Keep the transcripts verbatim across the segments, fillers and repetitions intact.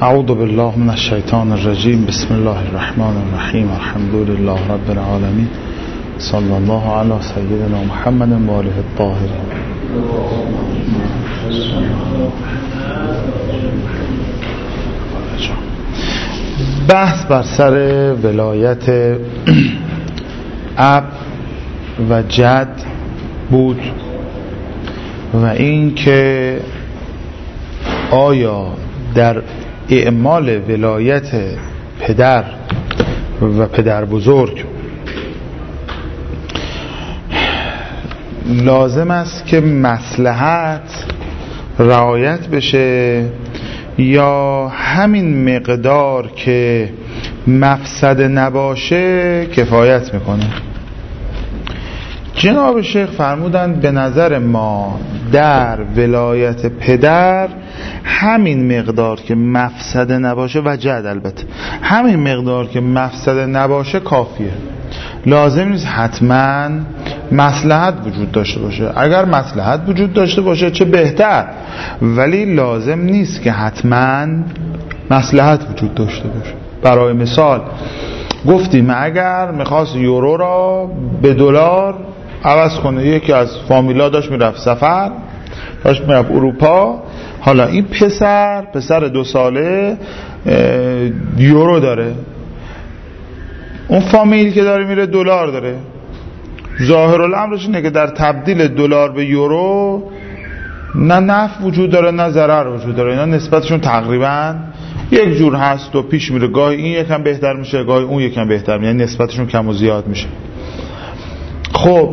اعوذ بالله من الشیطان الرجیم. بسم الله الرحمن الرحیم. الحمد لله رب العالمین. صلی الله علی سیدنا محمد و آله الطاهرین. بحث بر سر ولایت اب و جد بود و این که آیا در اعمال ولایت پدر و پدر بزرگ لازم است که مصلحت رعایت بشه یا همین مقدار که مفسد نباشه کفایت میکنه؟ جناب شیخ فرمودند به نظر ما در ولایت پدر همین مقدار که مفسد نباشه و جد البته همین مقدار که مفسد نباشه کافیه. لازم نیست حتما مصلحت وجود داشته باشه. اگر مصلحت وجود داشته باشه چه بهتر، ولی لازم نیست که حتما مصلحت وجود داشته باشه. برای مثال گفتیم اگر میخواست یورو را به دلار عوض کنه، یکی از فامیلا داشت میرفت سفر، داشت میرفت اروپا، حالا این پسر پسر دو ساله یورو داره، اون فامیل که داره میره دلار داره. ظاهر الامرش اینه که در تبدیل دلار به یورو نه نفع وجود داره نه ضرر وجود داره. اینا نسبتشون تقریبا یک جور هست و پیش میره، گاهی این یکم بهتر میشه گاهی اون یکم بهتر میشه، یعنی نسبتشون کم و زیاد میشه. خب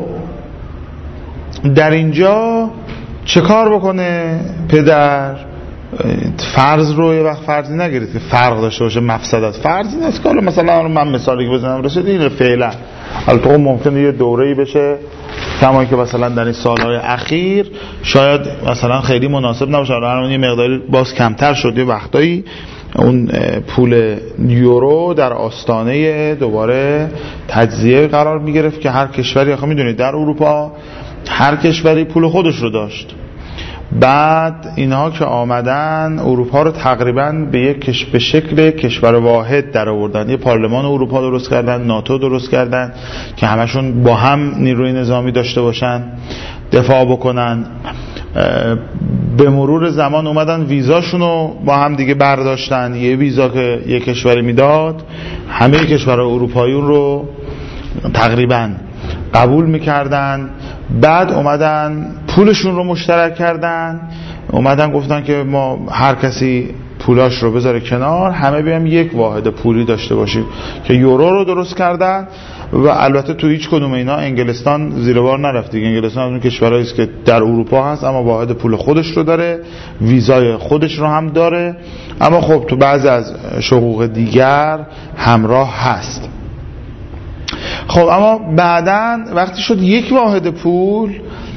در اینجا چه کار بکنه پدر؟ فرض رو یه وقت فرضی نگیرید که فرق داشته باشه مفسدت. فرضی نیست که مثلا من مثالی که بزنم رسید این فعلا البته ممکنه یه دوره‌ای بشه کما که مثلا در این سالهای اخیر شاید مثلا خیلی مناسب نباشه، الان یه مقداری باز کمتر شد، یه وقتایی اون پول یورو در آستانه دوباره تجزیه قرار می گرفت که هر کشوری، آخه میدونید در اروپا هر کشوری پول خودش رو داشت. بعد اینها که آمدن اروپا رو تقریبا به یک به شکل کشور واحد در آوردن، یه پارلمان اروپا درست کردن، ناتو درست کردن که همشون با هم نیروی نظامی داشته باشن، دفاع بکنن. به مرور زمان اومدن ویزاشون رو با هم دیگه برداشتن، یه ویزا که یک کشوری میداد همه کشور اروپایی اون رو تقریبا قبول میکردن. بعد اومدن پولشون رو مشترک کردن، اومدن گفتن که ما هر کسی پولاش رو بذاره کنار، همه بیام یک واحد پولی داشته باشیم که یورو رو درست کردن. و البته تو هیچ کدوم اینا انگلستان زیر بار نرفت دیگه. انگلستان از اون کشورهایی است که در اروپا هست اما واحد پول خودش رو داره، ویزای خودش رو هم داره، اما خب تو بعضی از حقوق دیگر همراه هست. خب اما بعدن وقتی شد یک واحد پول،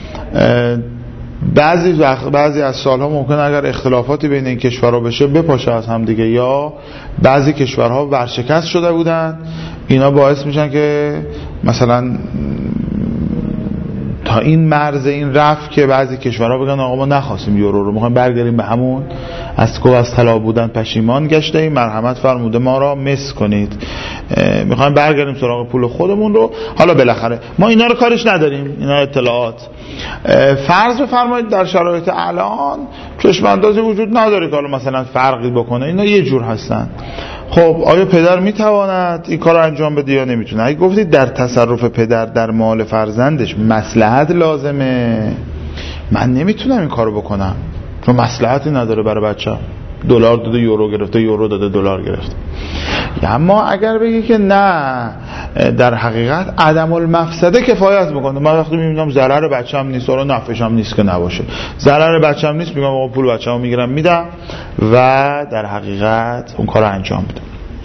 بعضی وقت بعضی از سالها ممکن اگر اختلافاتی بین این کشورها بشه بپاشه از هم دیگه، یا بعضی کشورها ورشکست شده بودن، اینا باعث میشن که مثلا تا این مرز این رفت که بعضی کشورها بگن آقا ما نخواستیم یورو رو، میخوایم برگردیم به همون از کو از طلا بودن پشیمان گشته ایم، مرحمت فرموده ما را مس کنید، میخوایم برگردیم سراغ پول خودمون رو. حالا بالاخره ما اینا رو کارش نداریم، اینا اطلاعات. فرض بفرمایید در شرایط الان چشم اندازی وجود نداره که حالا مثلا فرقی بکنه، اینا یه جور هستن. خب آیا پدر میتواند این کار رو انجام بده یا نمیتونه؟ اگه گفتید در تصرف پدر در مال فرزندش مصلحت لازمه، من نمیتونم این کار رو بکنم چون مصلحتی نداره برای بچه. دلار داده یورو گرفته، یورو داده دلار گرفته. اما اگر بگی که نه در حقیقت عدم المفسده کفایت میکنه، من وقتی میبینم ضرر بچه‌م نیست و نفعش هم نیست که نباشه، ضرر بچه‌م نیست میگم آقا پول بچه‌مو میگیرم میدم و در حقیقت اون کارو انجام میدم.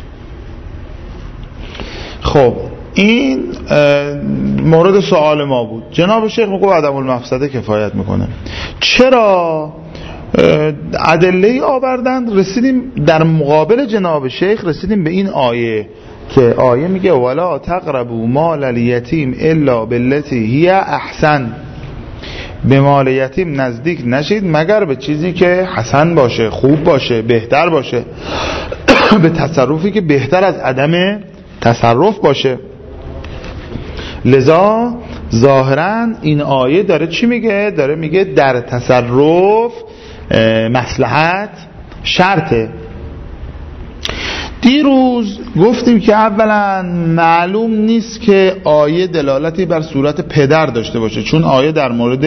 خب این مورد سوال ما بود. جناب شیخ میگه عدم المفسده کفایت میکنه. چرا ادله آوردن؟ رسیدیم در مقابل جناب شیخ رسیدیم به این آیه که آیه میگه ولا تقربوا مال الیتیم الا بالتی هی احسن. به مال یتیم نزدیک نشید مگر به چیزی که حسن باشه، خوب باشه، بهتر باشه، به تصرفی که بهتر از عدم تصرف باشه. لذا ظاهرا این آیه داره چی میگه؟ داره میگه در تصرف مصلحت شرطه. دیروز گفتیم که اولا معلوم نیست که آیه دلالتی بر صورت پدر داشته باشه، چون آیه در مورد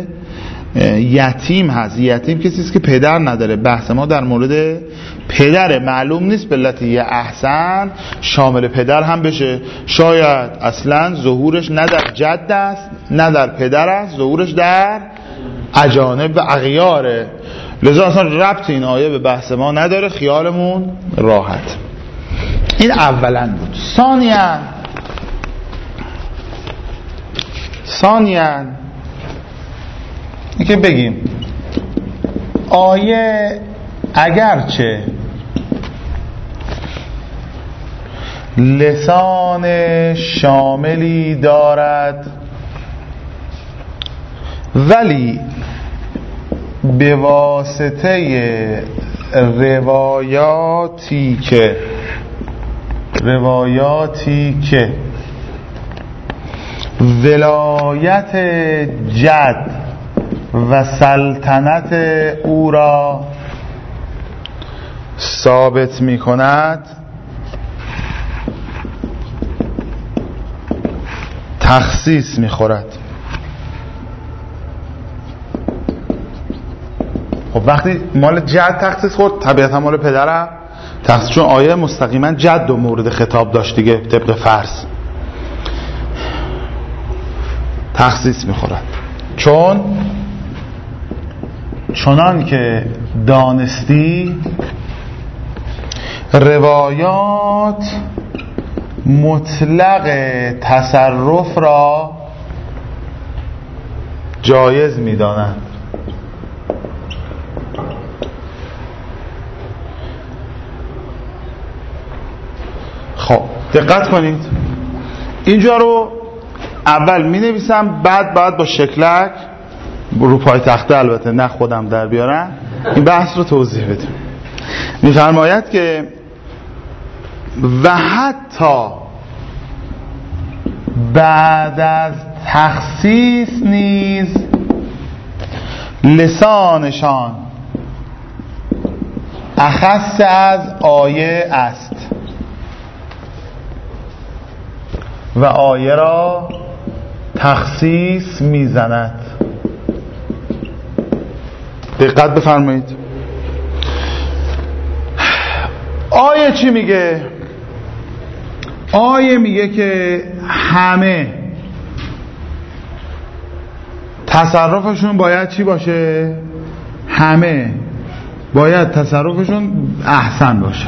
یتیم هست. یتیم کسی است که پدر نداره. بحث ما در مورد پدره. معلوم نیست به علت یه احسن شامل پدر هم بشه. شاید اصلا ظهورش نه در جد است نه در پدر است، ظهورش در اجانب و اغیاره. لذا اصلا ربط این آیه به بحث ما نداره، خیالمون راحت. این اولا بود. ثانیاً ثانیاً این که بگیم آیه اگرچه لسان شاملی دارد ولی به واسطه روایاتی که روایاتی که ولایت جد و سلطنت او را ثابت می کند، تخصیص می خورد. خب وقتی مال جد تخصیص خورد، طبیعتا مال پدرم تخصیص، چون آیه مستقیما جد و مورد خطاب داشت دیگه، طبق فرض تخصیص می خورد. چون چنان که دانستی روایات مطلق تصرف را جایز می دانند. خب دقت کنید، اینجا رو اول می نویسم، بعد بعد با شکلک رو پای تخته، البته نه خودم در بیارم، این بحث رو توضیح بدیم. می‌فرماید که و حتی بعد از تخصیص نیز لسانشان اخص از آیه است و آیه را تخصیص میزند. دقت بفرمایید. آیه چی میگه؟ آیه میگه که همه تصرفشون باید چی باشه؟ همه باید تصرفشون احسن باشه.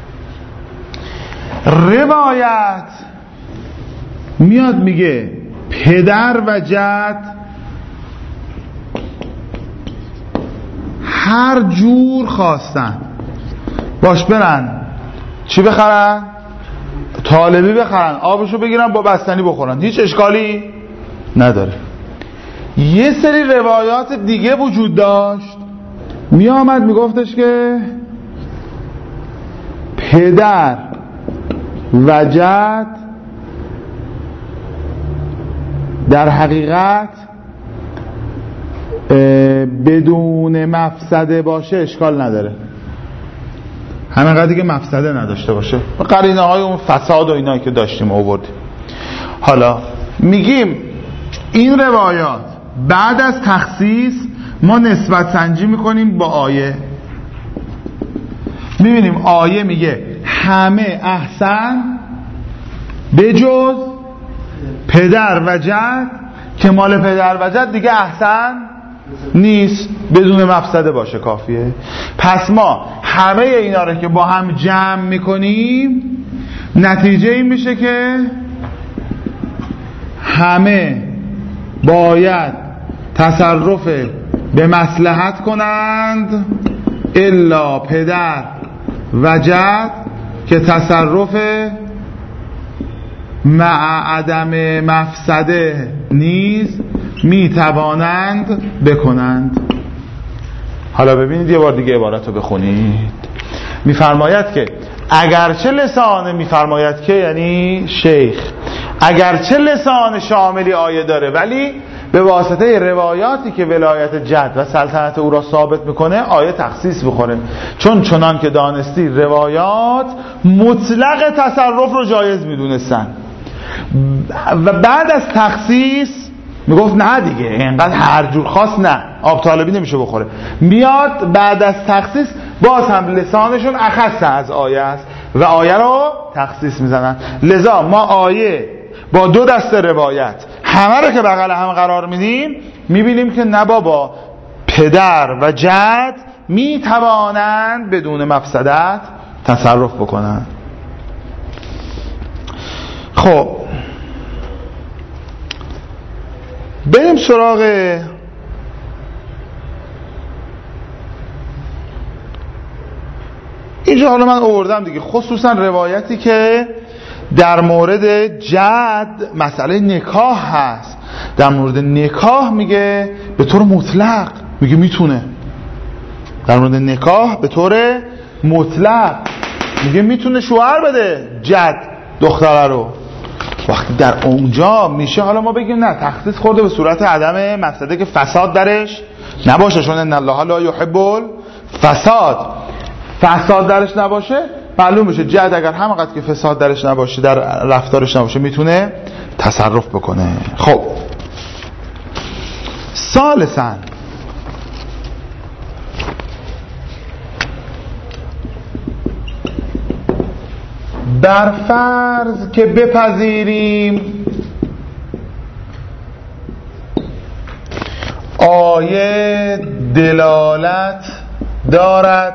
روایت میاد میگه پدر و جد هر جور خواستن باش برن چی بخرن؟ طالبی بخرن، آبشو بگیرن، با بستنی بخورن، هیچ اشکالی نداره. یه سری روایات دیگه وجود داشت، می آمد می گفتش که پدر و جد در حقیقت بدون مفسده باشه اشکال نداره، همین قدری که مفسده نداشته باشه، و قرینه های اون فساد و اینایی که داشتیم آوردیم. حالا میگیم این روایات بعد از تخصیص ما نسبت سنجی میکنیم با آیه، میبینیم آیه میگه همه احسن بجز پدر و جد که مال پدر و جد دیگه احسن نیست، بدون مفسده باشه کافیه. پس ما همه اینا رو که با هم جمع میکنیم نتیجه این میشه که همه باید تصرف به مصلحت کنند الا پدر و جد که تصرف مع عدم مفسده نیز می توانند بکنند. حالا ببینید یه بار دیگه عبارت رو بخونید. میفرماید که اگرچه لسان، میفرماید که یعنی شیخ، اگرچه لسان شاملی آیه داره ولی به واسطه روایاتی که ولایت جد و سلطنت او را ثابت میکنه آیه تخصیص بخوره. چون چنان که دانستی روایات مطلق تصرف رو جایز میدونستن و بعد از تخصیص میگفت نه دیگه اینقدر هر جور خاص نه، آب طالبی نمیشه بخوره. میاد بعد از تخصیص باز هم لسانشون اخص از آیه است و آیه رو تخصیص میزنن. لذا ما آیه با دو دسته روایت همه رو که بغل هم قرار میدیم میبینیم که نه بابا، پدر و جد میتوانند بدون مفسدت تصرف بکنن. خب بریم سراغ اینجا. حالا من آوردم دیگه خصوصا روایتی که در مورد جد مسئله نکاح هست. در مورد نکاح میگه به طور مطلق، میگه میتونه. در مورد نکاح به طور مطلق میگه میتونه شوهر بده جد دختره رو. وقتی در اونجا میشه حالا ما بگیم نه تخصیص خورده به صورت عدم مفسده که فساد درش نباشه، چون ان الله لا یحب الفساد، فساد درش نباشه معلوم میشه جد اگر همانقدر که فساد درش نباشه، در رفتارش نباشه، میتونه تصرف بکنه. خب ثالثاً بر فرض که بپذیریم آیه دلالت دارد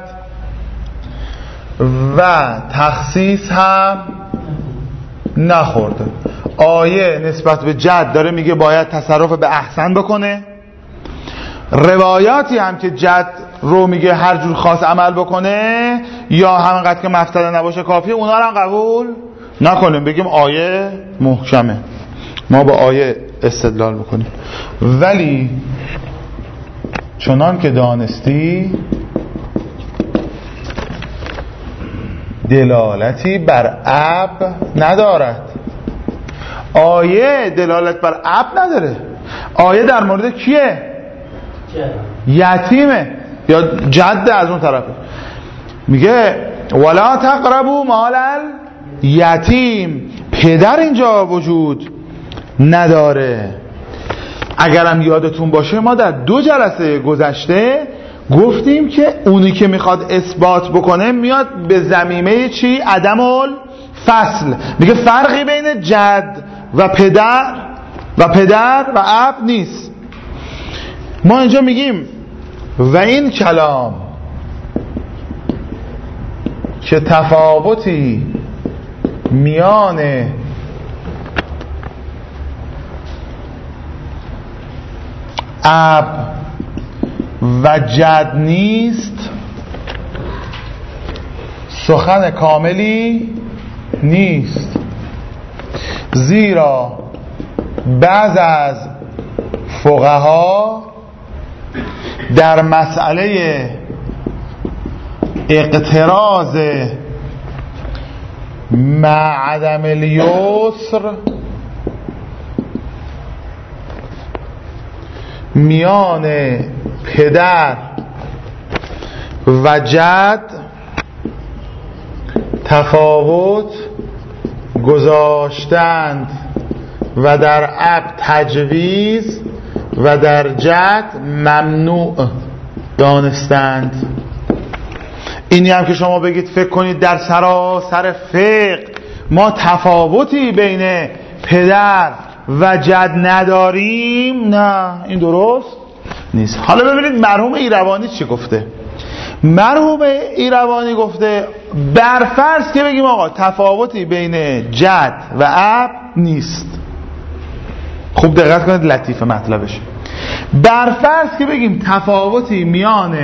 و تخصیص هم نخورده. آیه نسبت به جد داره میگه باید تصرف به احسن بکنه، روایاتی هم که جد رو میگه هر جور خاص عمل بکنه یا همینقدر که مفسده نباشه کافیه، اونا رو هم قبول نکنیم، بگیم آیه محکمه، ما با آیه استدلال بکنیم. ولی چنان که دانستی دلالتی بر اب ندارد. آیه دلالت بر اب نداره. آیه در مورد کیه؟ یتیمه یا جد از اون طرفه. میگه ولا تقربوا مال الیتیم، پدر اینجا وجود نداره. اگرم یادتون باشه ما در دو جلسه گذشته گفتیم که اونی که میخواد اثبات بکنه میاد به ضمیمه چی؟ عدم الفصل. میگه فرقی بین جد و پدر و پدر و اب نیست. ما اینجا میگیم و این کلام که تفاوتی میان اب و جد نیست سخن کاملی نیست، زیرا بعض از فقها در مسئله اقتراض مع عدم الیسر میان پدر و جد تفاوت گذاشتند و در اب تجویز و در جد ممنوع دانستند. اینی هم که شما بگید فکر کنید در سراسر فقه ما تفاوتی بین پدر و جد نداریم، نه این درست نیست. حالا ببینید مرحوم ایروانی چی گفته. مرحوم ایروانی گفته برفرض که بگیم آقا تفاوتی بین جد و اب نیست، خوب دقت کنید لطیف مطلبش، برفرض که بگیم تفاوتی میان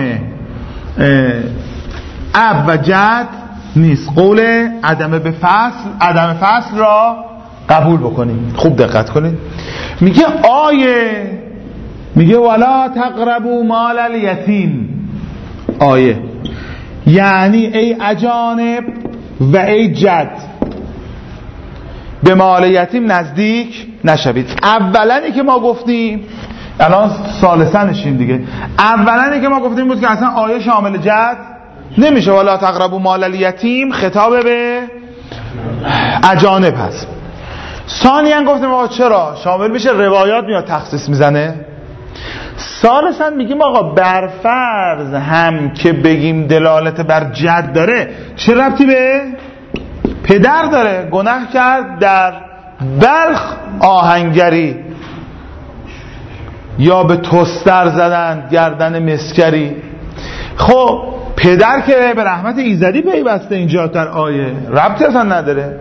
اب و جد نیست، قول عدم به فصل عدم فصل را قبول بکنیم. خوب دقت کنید، میگه آیه میگه ولا تقربوا مال الیتیم. آیه یعنی ای اجانب و ای جد به مال یتیم نزدیک نشوید. اولنی که ما گفتیم، الان ثالثنشیم دیگه، اولنی که ما گفتیم بود که اصلا آیه شامل جد نمیشه. ولا تقربوا مال الیتیم خطاب به اجانب هست. ثانیاً گفتیم آقا چرا شامل میشه؟ روایات میاد تخصیص میزنه. ثالثاً میگیم آقا بر فرض هم که بگیم دلالت بر جد داره، چه ربطی به پدر داره؟ گناه کرد در بلخ آهنگری یا به توستر زدن گردن مسکری. خب پدر که به رحمت ایزدی پیوسته اینجا در آیه، ربطی اصلا نداره.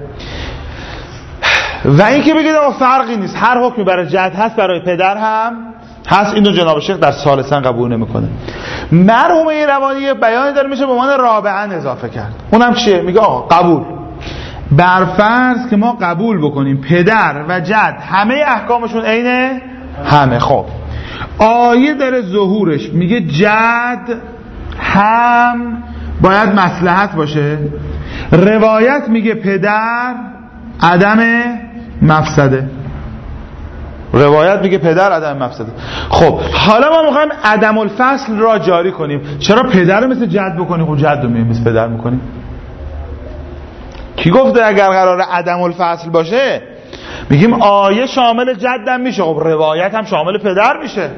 و این که بگید آقا فرقی نیست، هر حکمی برای جد هست برای پدر هم هست، اینو جناب شیخ در ثالثاً قبول نمیکنه. مرحومه روانی بیانی داره میشه به عنوان رابعاً اضافه کرد. اونم چیه؟ میگه آقا قبول، بر فرض که ما قبول بکنیم پدر و جد همه احکامشون عین همه. خب آیه داره ظهورش میگه جد هم باید مصلحت باشه، روایت میگه پدر عدم مفسده، روایت میگه پدر عدم مفسده. خب حالا ما میخوایم عدم الفصل را جاری کنیم. چرا پدر رو مثل جد بکنیم؟ خب جد رو مثل پدر میکنیم. کی گفته اگر قرار عدم الفصل باشه میگیم آیه شامل جد هم میشه، خب روایت هم شامل پدر میشه.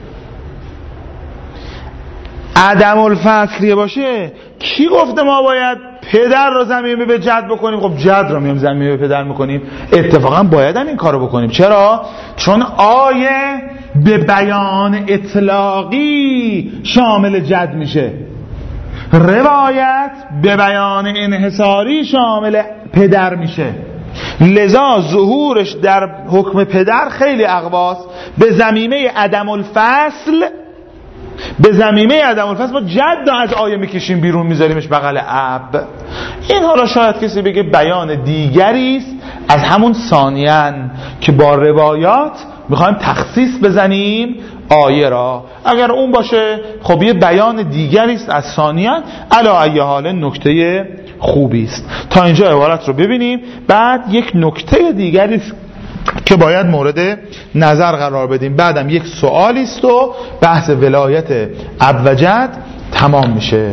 عدم الفصلیه باشه کی گفته ما باید پدر رو ضمیمه به جد بکنیم؟ خب جد رو میام ضمیمه به پدر میکنیم. اتفاقا باید هم این کارو بکنیم. چرا؟ چون آیه به بیان اطلاقی شامل جد میشه، روایت به بیان انحصاری شامل پدر میشه. لذا ظهورش در حکم پدر خیلی اقواست. به ضمیمه عدم الفصل به ضمیمه عدم الفصل ما جد از آیه میکشیم بیرون میذاریمش بغل اب. این حالا شاید کسی بگه بیان دیگری است از همون ثانیان که با روایات میخوایم تخصیص بزنیم آیه را. اگر اون باشه خب یه بیان دیگری است از ثانیان. علی ای حال نکته خوبی است. تا اینجا عبارت رو ببینیم. بعد یک نکته دیگری است که باید مورد نظر قرار بدیم. بعدم یک سوالی است و بحث ولایت اب و جد تمام میشه.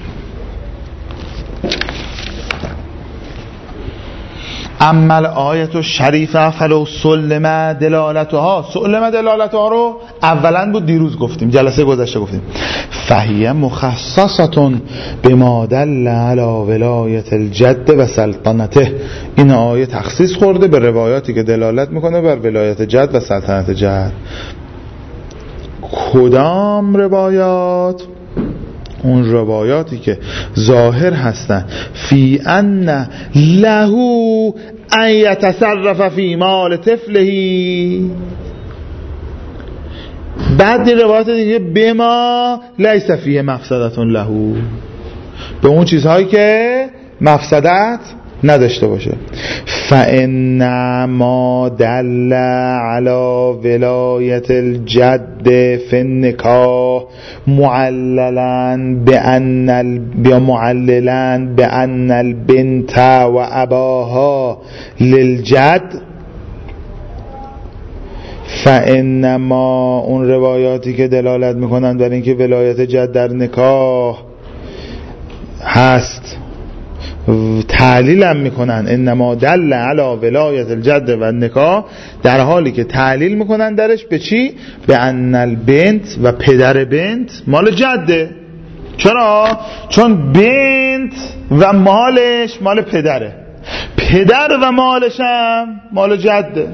اما آیت شریفه فلو سلم دلالتها، سلم دلالتها رو اولا بود دیروز گفتیم، جلسه گذشته گفتیم. فهیه مخصصتون بما دل علی ولایت الجد و سلطنته. این آیه تخصیص خورده به روایاتی که دلالت میکنه بر ولایت جد و سلطنت جد. کدام روایات؟ اون روایاتی که ظاهر هستن فی ان لهو ان یتصرف فی مال طفلهی. بعد این روایات دیگه بما لیس فیه مفسدت لهو، به اون چیزهایی که مفسدت نداشته باشه. فإن ما دل علی ولایت الجد فی النکاح معللا بأن ال... معللا بأن البنت و اباها للجد. فإن ما اون روایاتی که دلالت میکنن بر اینکه ولایت جد در نکاح هست تعلیل هم میکنن. انما دل علی ولایت الجد و نکاح، در حالی که تعلیل میکنن درش به چی؟ به ان البنت و پدر بنت مال جده. چرا؟ چون بنت و مالش مال پدره، پدر و مالش هم مال جده.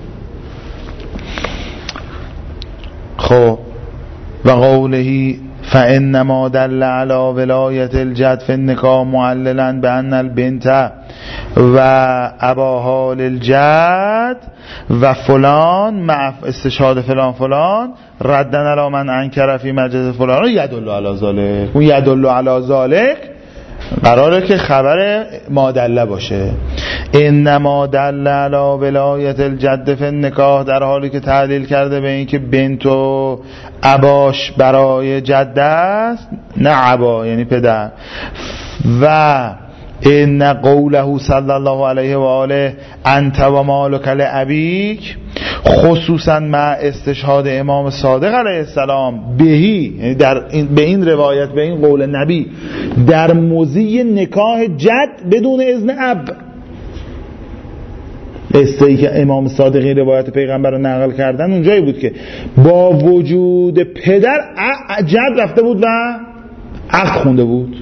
خب و قولهی فإنما دل على ولایت الجد فی النکاح معللا بأن البنت و اباها للجد و فلان مع استشهاد فلان فلان ردن علی من انکر فی مجلس فلان یدل علی ذلک. اون یدل علی ذلک قراره که خبر مادله باشه. انما دل علی ولایت الجد فی النکاح، در حالی که تعلیل کرده به این که بنت و عباش برای جد است، نه عبا یعنی پدر. و ان قوله صلی الله علیه و آله انت و مالک لابیک، خصوصا مع استشهاد امام صادق علیه السلام بهی، یعنی در این به این روایت، به این قول نبی در موضع نکاح جد بدون اذن اب. قصه‌ای که امام صادق این روایت پیغمبر رو نقل کردن اونجایی بود که با وجود پدر جد رفته بود و عقد خونده بود،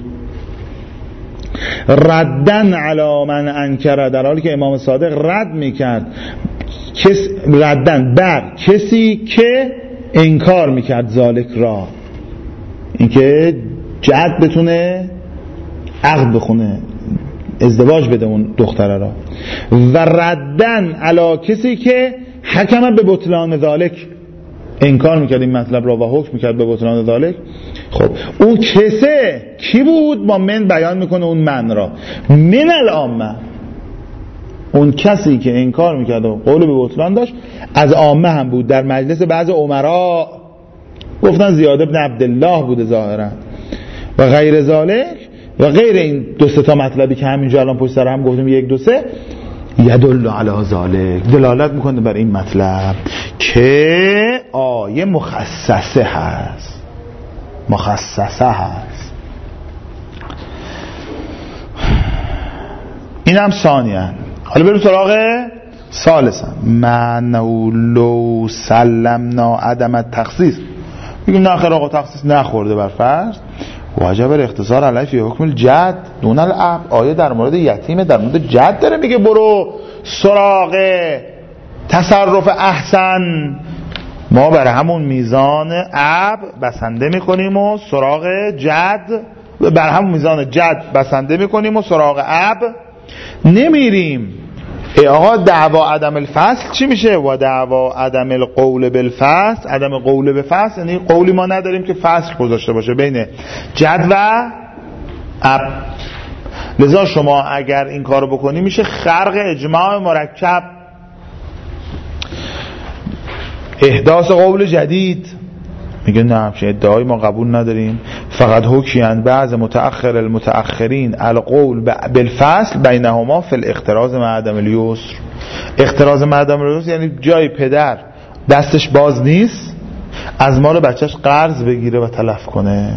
ردن علی من انکر، در حالی که امام صادق رد میکرد کس ردن بر کسی که انکار میکرد ذالک را، اینکه جد بتونه عقد بخونه، ازدواج بده اون دختره را، و ردن علی کسی که حکم به بطلان ذالک، انکار میکرد این مطلب را و حکم میکرد به بطلان ذالک. خب اون کسه کی بود؟ با من بیان میکنه اون من را، من العامه، اون کسی که انکار میکرد و قول به بطلان داشت از عامه هم بود. در مجلس بعض امرا گفتن زیاد ابن عبدالله بوده ظاهرا و غیر ذالک و غیر این دو سه تا مطلبی که همینجا الان پشت سر هم گفتیم، یک دو سه، یدل علی ذالک، دلالت میکنه بر این مطلب که آیه مخصصه هست، مخصصه هست. این هم ثانیاً. حالا بریم سراغ ثالثاً، معنو لو سلمنا عدم التخصیص، میگیم نه خیر آقا تخصیص نخورده بر فرض، واجب الاختصار علیه فی حکم الجد دون الاب. آیه در مورد یتیم در مورد جد داره میگه برو سراغ تصرف احسن، ما بر همون میزان اب بسنده میکنیم و سراغ جد، بر همون میزان جد بسنده میکنیم و سراغ اب نمیریم. ای آقا دعوا عدم الفصل چی میشه؟ و دعوا عدم القول بالفصل، عدم قول به فصل یعنی قولی ما نداریم که فصل گذاشته باشه بین جد و اب. لذا شما اگر این کارو بکنی میشه خرق اجماع مرکب، احداث قول جدید. میگه نه همچین ادعای ما قبول نداریم، فقط حکیان بعض متأخر المتأخرین القول بالفصل بینهما فی الاختراز مع عدم الیسر. اختراز مع عدم الیسر یعنی جای پدر دستش باز نیست از مال بچهش قرض بگیره و تلف کنه.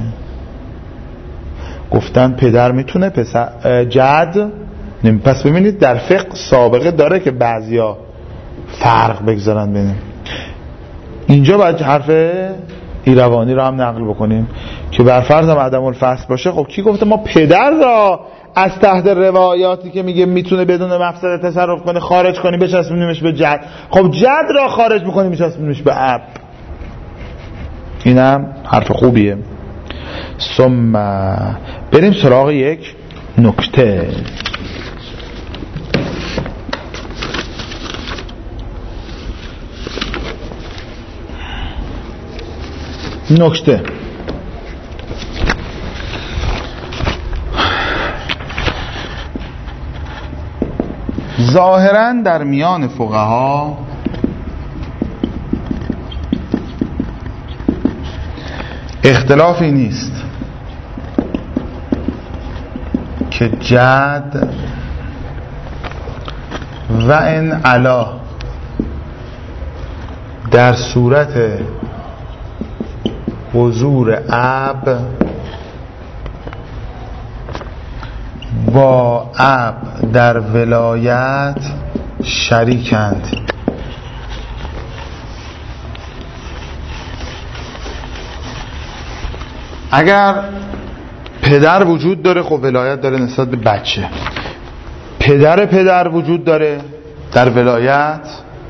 گفتن پدر میتونه پسر جد. پس ببینید در فقه سابقه داره که بعضیا فرق بگذارن بینیم. اینجا باید حرف ایروانی رو هم نقل بکنیم که بر فرض هم عدم الفصل باشه. خب کی گفته ما پدر را از تحت روایاتی که میگه میتونه بدون مفسده تصرف کنه خارج کنیم بچسبونیمش به جد؟ خب جد را خارج میکنیم بچسبونیمش به اب. اینم حرف خوبیه. ثم بریم سراغ یک نکته. نکته ظاهراً در میان فقها اختلافی نیست که جد و ان علا در صورت حضور اب با اب در ولایت شریکند. اگر پدر وجود داره خب ولایت داره نسبت به بچه، پدر پدر وجود داره در ولایت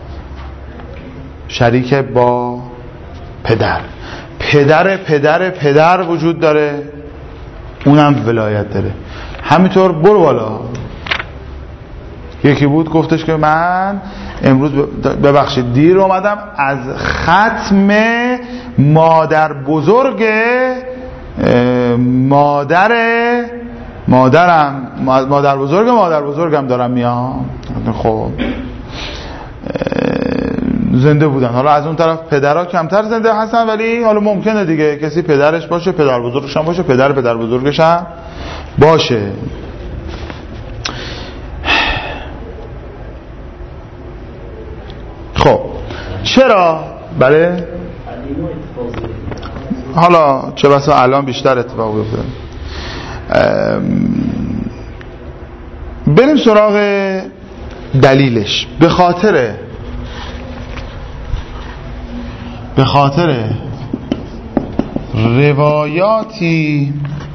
شریک با پدر، پدر پدر پدر وجود داره اونم ولایت داره. همینطور برو بالا. یکی بود گفتش که من امروز ببخشید دیر اومدم از ختم مادر بزرگ مادر مادرم مادر بزرگ مادر بزرگم دارم میام. خب زنده بودن. حالا از اون طرف پدرها کمتر زنده هستن، ولی حالا ممکنه دیگه کسی پدرش باشه، پدر بزرگش هم باشه، پدر پدر بزرگش هم باشه. خب چرا؟ بله حالا چه بسا الان بیشتر اتفاق بیفته. بریم سراغ دلیلش. به خاطر به خاطر روایاتی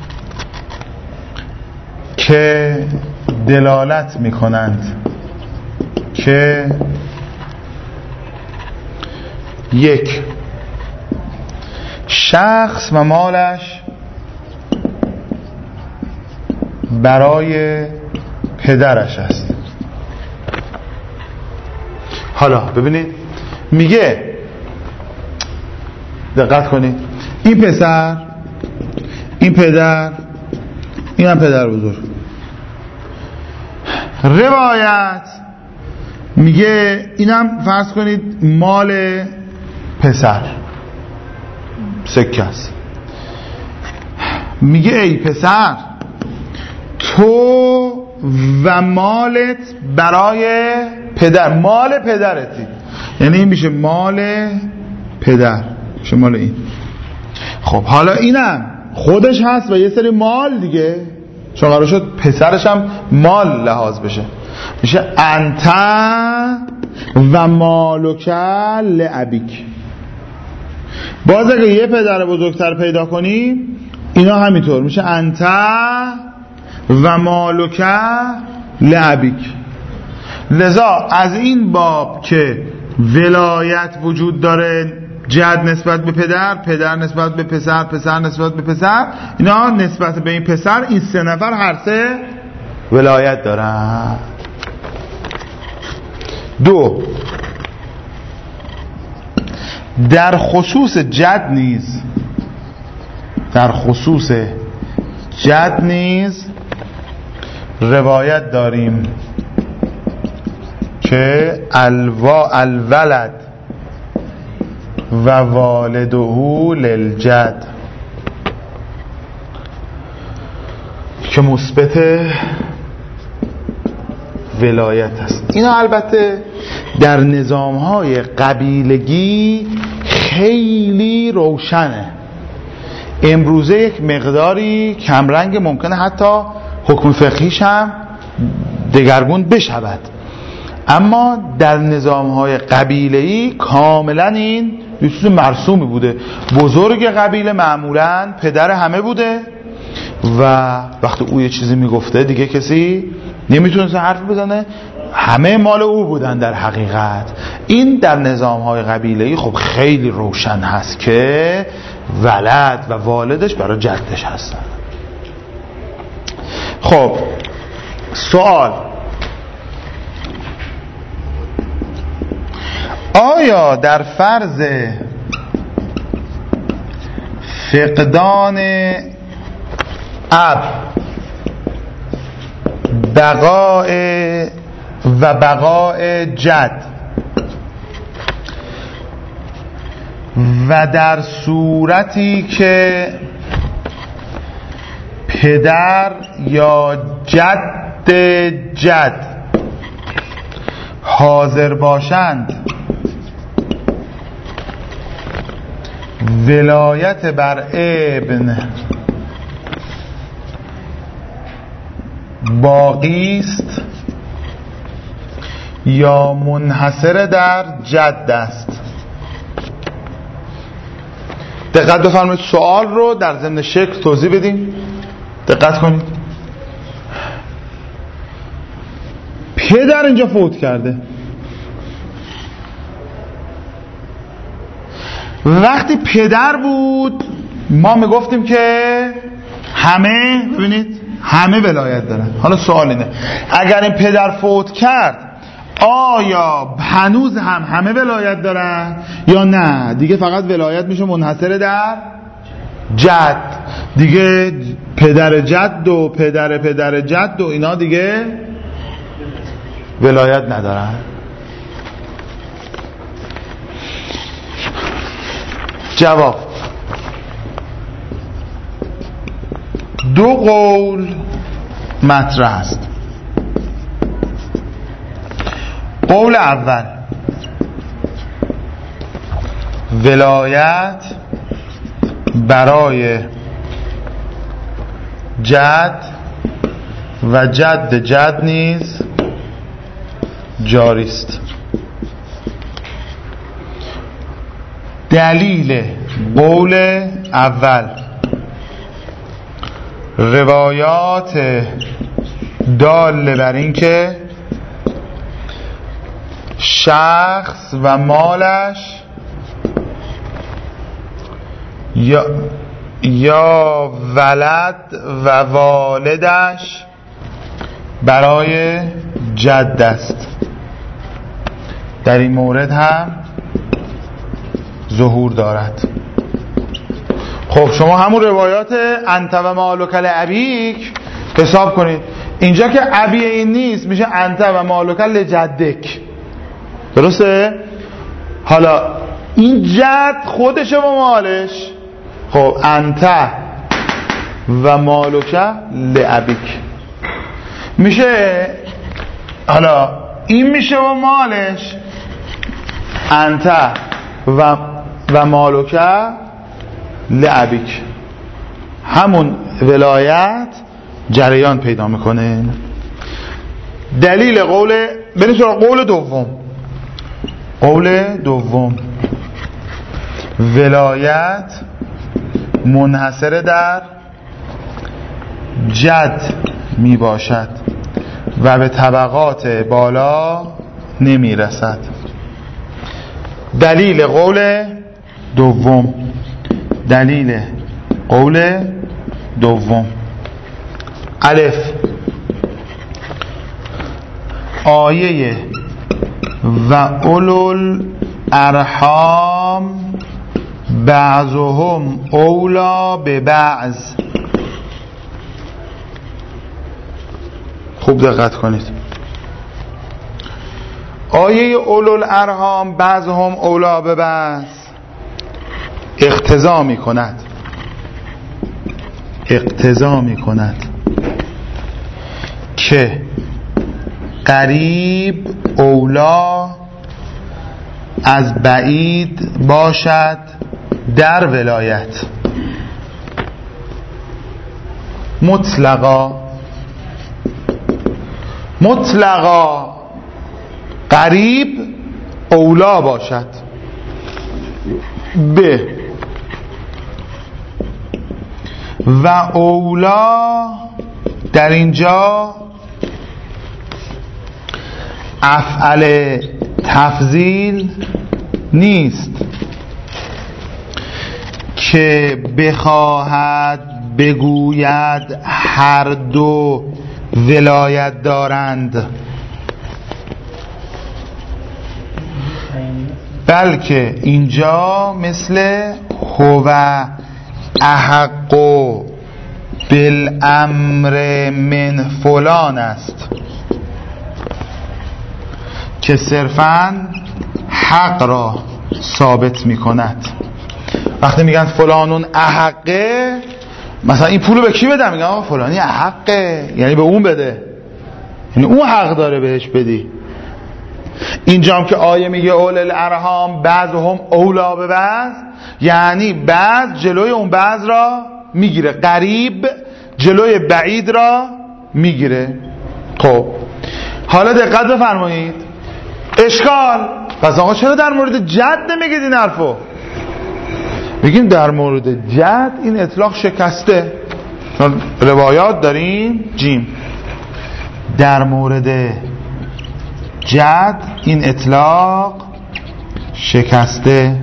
که دلالت می کنند که یک، شخص و مالش برای پدرش است. حالا ببینید میگه، دقت کنید، این پسر، این پدر، این هم پدر بزرگ. روایت میگه اینم فرض کنید مال پسر سکه است. میگه ای پسر، تو و مالت برای پدر، مال پدرتی، یعنی این میشه مال پدر، میشه مال این. خب حالا اینم خودش هست و یه سری مال دیگه، چون قرار شد پسرش هم مال لحاظ بشه، میشه انت و مالک لابیک. باز اگه یه پدر بزرگتر پیدا کنیم اینا همینطور میشه انت و مالک لابیک. لذا از این باب که ولایت وجود داره، جد نسبت به پدر، پدر نسبت به پسر، پسر نسبت به پسر، اینا نسبت به این پسر، این سه نفر هر سه ولایت دارن. دو، در خصوص جد نیز در خصوص جد نیز روایت داریم که الوا الولد و والده للجد، که مثبت ولایت است. اینا البته در نظام‌های قبیلگی خیلی روشنه. امروزه یک مقداری کمرنگ، ممکنه حتی حکم فقهیش هم دگرگون بشود، اما در نظام‌های قبیله‌ای کاملا این یه چیز مرسومی بوده. بزرگ قبیله معمولاً پدر همه بوده و وقتی او یه چیزی میگفته دیگه کسی نمیتونه حرف بزنه، همه مال او بودن در حقیقت. این در نظام‌های قبیله‌ای خب خیلی روشن هست که ولد و والدش برای جدش هستن. خب سوال، آیا در فرض فقدان اب بقاء و بقاء جد و در صورتی که پدر یا جد جد حاضر باشند، ولایت بر ابن باقی است یا منحصر در جد است؟ دقت بفرمایید، سوال رو در ضمن شکل توضیح بدیم. دقت کنید، پدر اینجا فوت کرده، وقتی پدر بود ما میگفتیم که همه، ببینید همه ولایت دارن. حالا سوال اینه، اگر این پدر فوت کرد آیا هنوز هم همه ولایت دارن یا نه دیگه فقط ولایت میشه منحصر در جد؟ دیگه پدر جد و پدر پدر جد و اینا دیگه ولایت ندارن. جواب: دو قول مطرح است. قول اول: ولایت برای جد و جد جد نیز جاری است. دلیل قول اول: روایات دال بر این که شخص و مالش یا یا ولد و والدش برای جد است. در این مورد هم ظهور دارد. خب شما همون روایات انت و مالک لابیک حساب کنید. اینجا که ابی این نیست، میشه انت و مالک لجدک. درسته؟ حالا این جد خودشه و مالش. خب انت و مالک لابیک میشه. حالا این میشه و مالش انت و و مالک لابیک. همون ولایت جریان پیدا میکنه. دلیل قول بریم سراغ قول دوم. قول دوم: ولایت منحصر در جد می باشد و به طبقات بالا نمی رسد. دلیل قول دوم. دلیل قول دوم: الف، آیه و اولو الارحام بعضهم اولا به بعض. خوب دقت کنید. آیه اولو الارحام بعضهم اولا به بعض اقتضا می کند اقتضا می کند که قریب اولا از بعید باشد در ولایت. مطلقا مطلقا قریب اولا باشد. ب و اولا در اینجا افعل تفضیل نیست که بخواهد بگوید هر دو ولایت دارند، بلکه اینجا مثل هو احق بالامر من فلان است که صرفاً حق را ثابت می کند. وقتی میگن فلانون احقه، مثلا این پولو به کی بدم؟ میگن آقا فلانی احقه، یعنی به اون بده، یعنی اون حق داره بهش بدی. اینجا هم که آیه میگه اول الارحام بعضهم اولا به بعض، یعنی بعض جلوی اون بعض را میگیره، قریب جلوی بعید را میگیره. خب حالا دقت بفرمایید. اشکال: پس آقا چرا در مورد جد نمیگید این حرفو؟ بگیم در مورد جد این اطلاق شکسته. روایات داریم جیم. در مورد جد این اطلاق شکسته.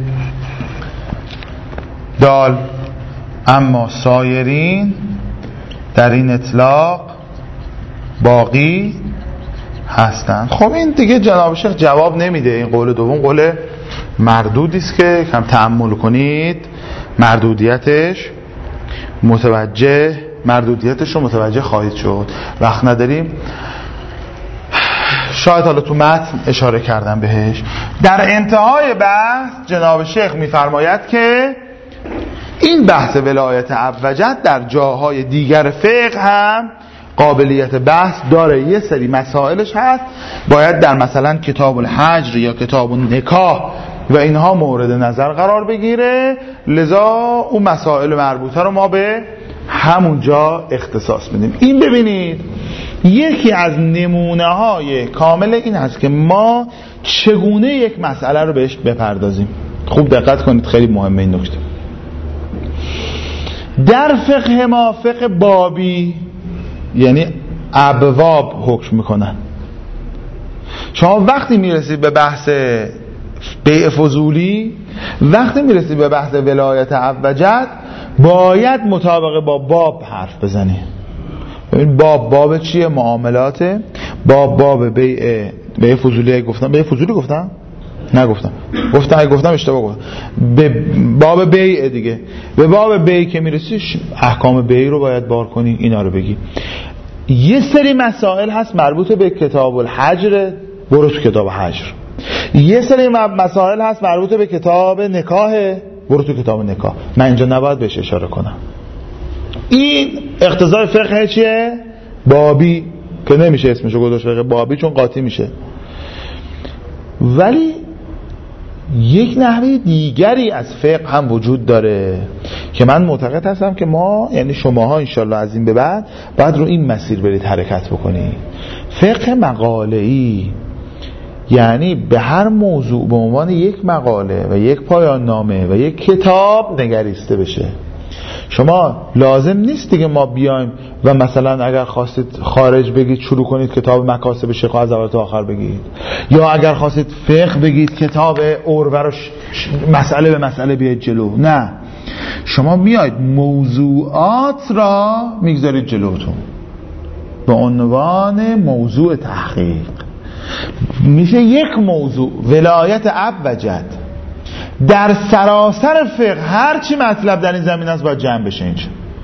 دال. اما سایرین در این اطلاق باقی هستن. خب این دیگه جناب شیخ جواب نمیده. این قول دوم قول مردودی است که کم تأمل کنید مردودیتش متوجه مردودیتش رو متوجه خواهید شد. وقت نداریم، شاید حالا تو متن اشاره کردم بهش. در انتهای بحث جناب شیخ میفرماید که این بحث ولایت ابوجد در جاهای دیگر فقه هم قابلیت بحث داره. یه سری مسائلش هست باید در مثلا کتاب الحجر یا کتاب النکاح و اینها مورد نظر قرار بگیره، لذا اون مسائل مربوطه رو ما به همونجا اختصاص میدیم. این ببینید یکی از نمونه های کامل این هست که ما چگونه یک مسئله رو بهش بپردازیم. خوب دقت کنید، خیلی مهمه این نکته. در فقه ما فقه بابی یعنی ابواب حکم میکنن. شما وقتی میرسید به بحث بیع فضولی، وقتی میرسید به بحث ولایت ابوجد، باید مطابق با باب حرف بزنی. ببین باب باب چیه؟ معاملاته. باب باب بیع بیع فضولی. گفتم بیع فضولی گفتم؟ نگفتم. گفتم اگه گفتم اشتباه گفتم. به باب بیع دیگه. به باب بیع که میرسی احکام بیع رو باید بار کنی، اینا رو بگی. یه سری مسائل هست مربوط به کتاب الحجر، برو تو کتاب حجر. یه سری مسائل هست مربوط به کتاب نکاح، برو تو کتاب نکاح. من اینجا نباید بهش اشاره کنم. این اقتضای فقه چیه؟ بابی، که نمیشه اسمشو گذاشت فقه بابی چون قاطی میشه. ولی یک نحوه دیگری از فقه هم وجود داره که من معتقد هستم که ما، یعنی شماها انشالله از این به بعد باید رو این مسیر برید حرکت بکنید. فقه مقاله‌ای، یعنی به هر موضوع به عنوان یک مقاله و یک پایان نامه و یک کتاب نگریسته بشه. شما لازم نیست دیگه ما بیایم و مثلا اگر خواستید خارج بگید شروع کنید کتاب مکاسب شیخ از اول تا آخر بگید، یا اگر خواستید فقه بگید کتاب عروه رو مسئله به مسئله بیاید جلو. نه، شما میاید موضوعات را میگذارید جلوتون به عنوان موضوع تحقیق. میشه یک موضوع ولایت ابوجد در سراسر فقه، هرچی مطلب در این زمین است باید جمع بشه اینجا،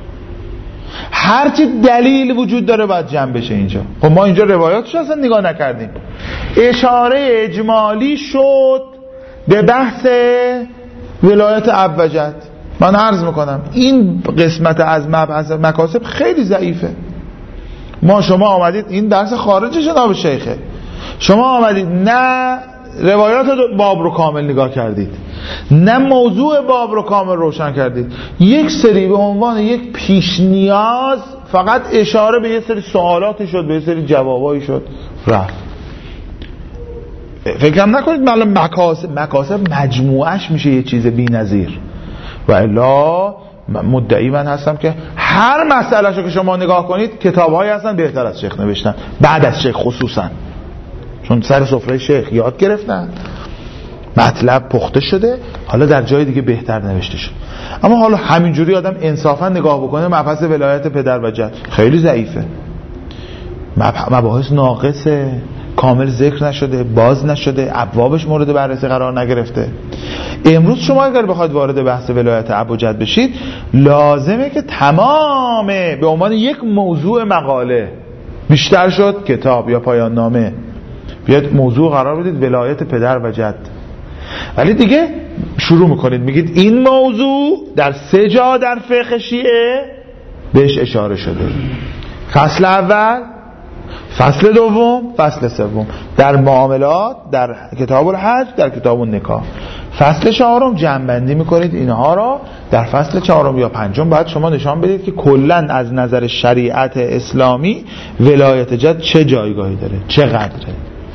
هرچی دلیل وجود داره باید جمع بشه اینجا. خب ما اینجا روایاتش اصلا نگاه نکردیم، اشاره اجمالی شد به بحث ولایت ابوجد. من عرض میکنم این قسمت از مبحث مکاسب خیلی ضعیفه. ما شما آمدید این درس خارج جناب شیخه، شما آمدید نه روایات باب رو کامل نگاه کردید، نه موضوع باب رو کامل روشن کردید، یک سری به عنوان یک پیش نیاز فقط اشاره به یه سری سوالاتی شد، به یه سری جوابایی شد، رفت. فکرم نکنید معلوم مکاسب مکاسب مجموعش میشه یه چیز بی‌نظیر. و الا مدعی من هستم که هر مسئله‌شو که شما نگاه کنید کتاب‌هایی هستن بهتر از شیخ نوشتن، بعد از شیخ خصوصا، چون سر سفره شیخ یاد گرفتن، مطلب پخته شده، حالا در جای دیگه بهتر نوشته شد. اما حالا همینجوری آدم انصافا نگاه بکنه مبحث ولایت پدر و جد خیلی ضعیفه، مباحث ناقصه، کامل ذکر نشده، باز نشده، ابوابش مورد بررسی قرار نگرفته. امروز شما اگر بخواید وارد بحث ولایت ابوجد بشید، لازمه که تمام به عنوان یک موضوع مقاله، بیشتر شد کتاب یا پایان نامه، بیاد موضوع قرار بدید ولایت پدر و جد. ولی دیگه شروع میکنید میگید این موضوع در سه جا در فقه شیعه بهش اشاره شده، فصل اول، فصل دوم، فصل سوم، در معاملات، در کتاب الحج، در کتاب النکاح. فصل چهارم جمع‌بندی میکنید اینها را، در فصل چهارم یا پنجم باید شما نشان بدید که کلاً از نظر شریعت اسلامی ولایت جد چه جایگاهی داره، چه قدره.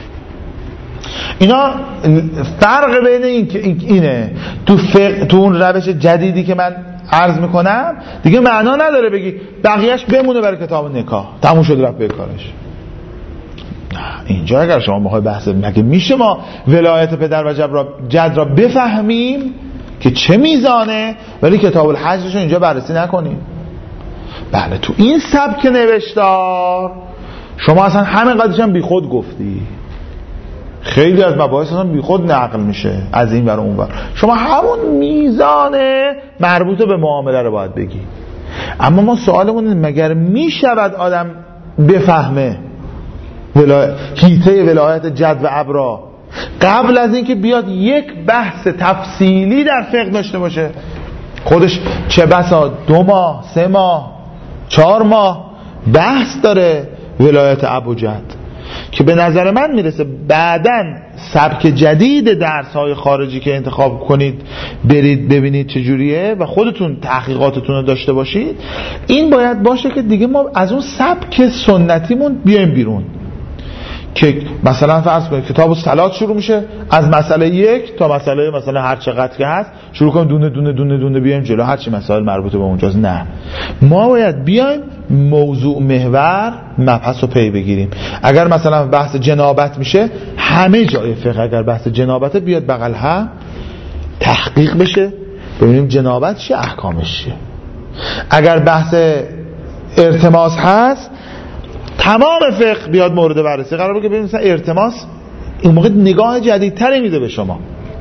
اینا فرق بین این که اینه تو فقه، تو اون روش جدیدی که من عرض میکنم دیگه معنا نداره بگی بقیهش بمونه برای کتاب نکاح، تموم شد رفت به کارش. اینجا اگر شما بخوای بحث مگه میشه ما ولایت پدر و جد را, جد را بفهمیم که چه میزانه ولی کتاب الحجرش اینجا بررسی نکنیم؟ بله، تو این سبک نوشتار شما اصلا همین قدرش هم بی خود گفتی، خیلی از مباحث اصلا بی خود نقل میشه از این ور اون ور. شما همون میزان مربوط به معامله رو باید بگی. اما ما سوالمون اینه مگر می شود آدم بفهمه ولایت حیطه ولایت جد و اب را قبل از اینکه بیاد یک بحث تفصیلی در فقه داشته باشه؟ خودش چه بسا دو ماه سه ماه چهار ماه بحث داره ولایت اب و جد، که به نظر من میرسه بعداً سبک جدید درس‌های خارجی که انتخاب کنید برید ببینید چجوریه و خودتون تحقیقاتتون رو داشته باشید، این باید باشه که دیگه ما از اون سبک سنتیمون بیایم بیرون. که مثلا فرض کنید کتاب الصلات شروع میشه از مسئله یک تا مسئله مثلا هر چقدر که هست شروع کنیم دونه دونه دونه دونه بیایم جلو هر چی مسائل مربوط به اونجاست. نه، ما باید بیایم موضوع محور مبحث رو پی بگیریم. اگر مثلا بحث جنابت میشه همه جای فقه اگر بحث جنابت بیاد بغل هم تحقیق بشه ببینیم جنابت چه احکامش چیه. اگر بحث ارتماس هست تمام فقه بیاد مورد بررسی قرار بگیره. ببینید مثلا ارتماس این موقع نگاه جدیدتری میده به شما.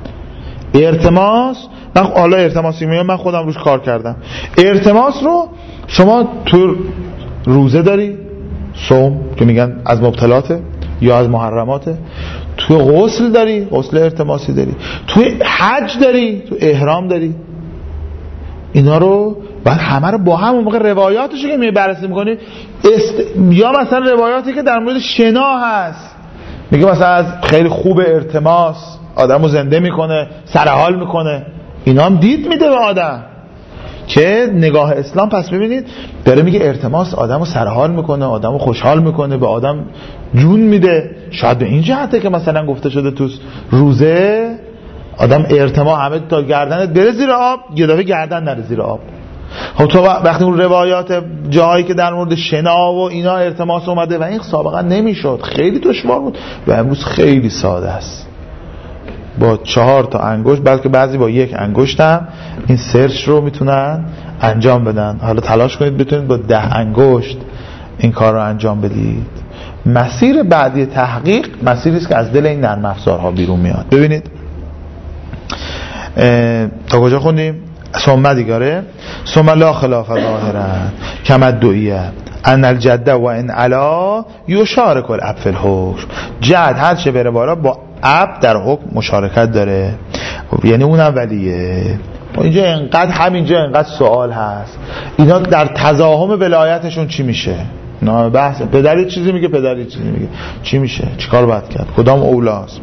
ارتماس من حالا ارتماسی میگم من خودم روش کار کردم. ارتماس رو شما تو روزه داری، صوم که میگن از مبطلاته یا از محرماته، تو غسل داری، غسل ارتماسی داری، تو حج داری، تو احرام داری. اینا رو بعد همه رو با هم اون موقع روایاتشو که می بررسی می‌کنی است... یا مثلا روایاتی که در مورد شنا هست میگه مثلا از خیلی خوب ارتماس آدمو زنده میکنه سرحال میکنه، اینا هم دید میده به آدم که نگاه اسلام. پس ببینید داره میگه ارتماس آدمو سرحال میکنه، آدمو خوشحال میکنه، به آدم جون میده. شاید به این جهته که مثلا گفته شده تو روزه آدم ارتما همه تا گردنت بره زیر آب یه دفعه گردن نره زیر آب. خب تو وقتی اون روایات جایی که در مورد شنا و اینا ارتماس اومده و این سابقا نمیشد خیلی دشوار بود و امروز خیلی ساده است، با چهار تا انگشت بلکه بعضی با یک انگشت هم این سرچ رو میتونن انجام بدن. حالا تلاش کنید بتونید با ده انگشت این کار رو انجام بدید. مسیر بعدی تحقیق مسیری است که از دل این نرم افزارها بیرون میاد. ببینید تا کجا خوندیم؟ ثم دیگاره ثم لا خلاف ظاهرا کما دعیه ان الجد و ان علا یشارک الاب فی الحکم. جد هر چه بره بالا با اب در حکم مشارکت داره، یعنی اونم ولیه. اینجا انقدر همینجا انقدر سوال هست اینا در تزاحم ولایتشون چی میشه؟ نه بحث پدری چیزی میگه پدری چیزی میگه چی میشه؟ چیکار باید کرد؟ کدام اولاست؟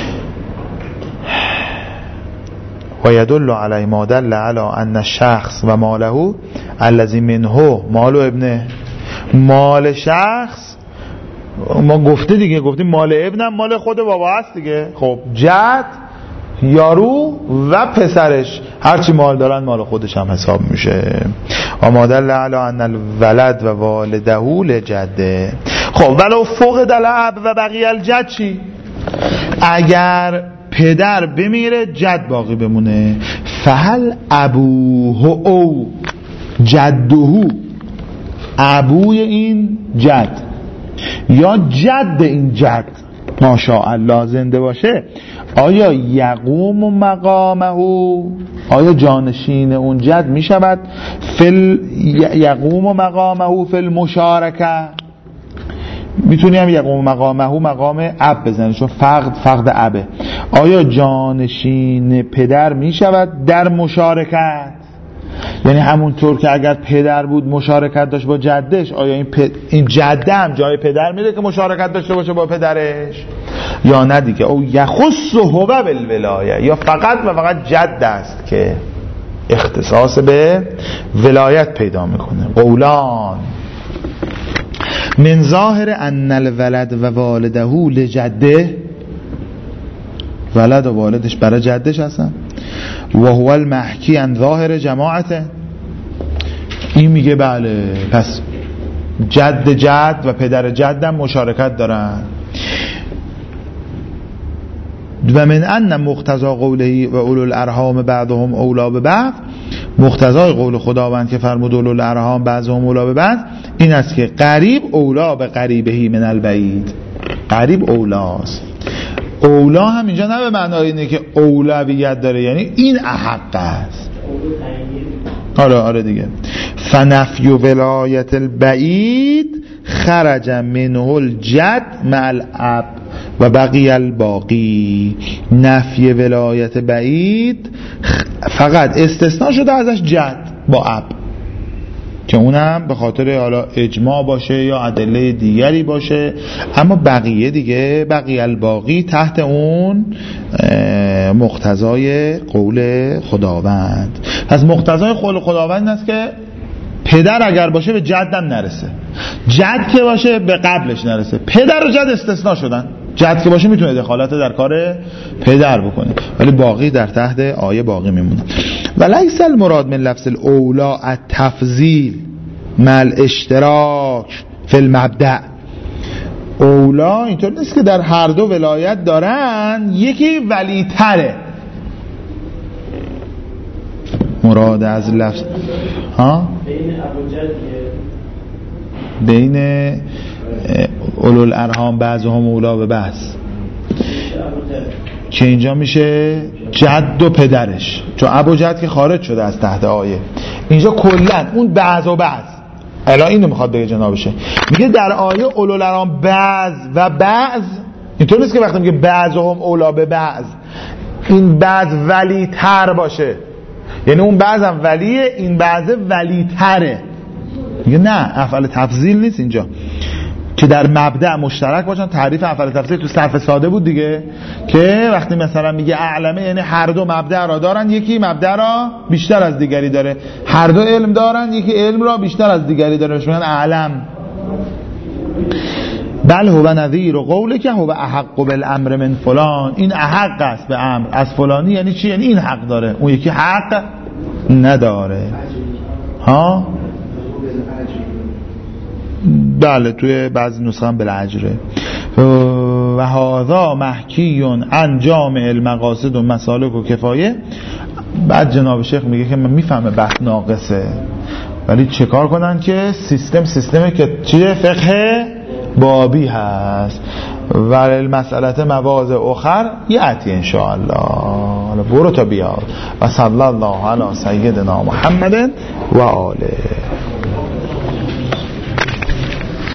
و یدل علی ما دل علی ان الشخص و ماله الذی منه مال ابنه. مال شخص ما گفته دیگه، گفتیم مال ابنم مال خود بابا هست دیگه. خب جد یارو و پسرش هرچی مال دارن مال خودش هم حساب میشه. و ما دل علی ان الولد و والده لجده. خب ولو فوق الاب و بقیه الجد چی؟ اگر پدر بمیره جد باقی بمونه. فهل ابوه او جدهو، ابوی این جد یا جد این جد ماشاءالله زنده باشه، آیا یقوم مقامه، آیا جانشین اون جد می شود فل یقوم مقامه فی المشارکه؟ میتونی هم یقوم مقامه مقام اب بزنی چون فقد فقد ابه. آیا جانشین پدر می شود در مشارکت؟ یعنی همونطور که اگر پدر بود مشارکت داشت با جدش، آیا این, پ... این جده هم جای پدر میره که مشارکت داشته باشه با پدرش یا نه دیگه؟ او یخص هو بالولایه، یا فقط و فقط جد است که اختصاص به ولایت پیدا میکنه. قولان من ظاهر ان الولد و والده لجده، ولد و والدش برای جدش هستن. و هو المحکی ان ظاهر جماعته، این میگه بله پس جد جد و پدر جد هم مشارکت دارن. و من ان مقتضی قوله و اولو الارحام بعضهم اولا به بعض، مقتضای قول خداوند که فرمود اولو الارحام بعضهم اولا به بعض این است که قریب اولا به قریبهی من البعید. قریب اولاست. اولا هم اینجا نه به معنای اینه که اولویت داره، یعنی این احق است. آره آره دیگه. فنفی ولایت البعید خرج منه الجد مع الاب و بقی الباقی. نفی ولایت بعید فقط استثناء شده ازش جد با اب، که اونم به خاطر حالا اجماع باشه یا ادله دیگری باشه، اما بقیه دیگه بقی الباقی تحت اون مقتضای قول خداوند. پس مقتضای قول خداوند است که پدر اگر باشه به جدم نرسه، جد که باشه به قبلش نرسه. پدر و جد استثناء شدن، جد که باشه میتونه دخالت در کار پدر بکنه، ولی باقی در تحت آیه باقی میمونه. ولیس المراد من لفظ الاولا التفضیل مع الاشتراک فی المبدأ. اولا اینطور نیست که در هر دو ولایت دارن یکی ولی تره. مراد از لفظ ها بین اولو الارحام بعضهم اولا به بعض، که اینجا میشه جد و پدرش، چون ابو جد که خارج شده از تحت آیه. اینجا کلا اون بعض و بعض الان اینو میخواد بگه جنابشه، میگه در آیه اولو الارحام بعض و بعض، اینطور نیست که وقتی میگه بعضهم اولا به بعض این بعض ولی تر باشه، یعنی اون بعضم ولیه این بعض ولی تره. میگه نه، افعال تفضیل نیست اینجا که در مبدأ مشترک باشن. تعریف افعال تفضیل تو صرف ساده بود دیگه، که وقتی مثلا میگه اعلمه یعنی هر دو مبدأ را دارن، یکی مبدأ را بیشتر از دیگری داره. هر دو علم دارن، یکی علم را بیشتر از دیگری داره، میگن اعلم. بل هو نظیر و قوله که هو احق بالامر من فلان، این احق است به امر از فلانی. یعنی چی؟ یعنی این حق داره، اون یکی حق نداره. ها بله، توی بعضی نسخه هم بالعجره. و هذا محکی عن جامع المقاصد و مسالک و کفایه. بعد جناب شیخ میگه که من میفهمه بحث ناقصه، ولی چه کار کنن که سیستم سیستمی که چیه فقه بابی هست. ولی مسئله مواضع اخر یأتی انشاءالله. برو تا بیاد. و صلی الله علی سیدنا محمد و آله.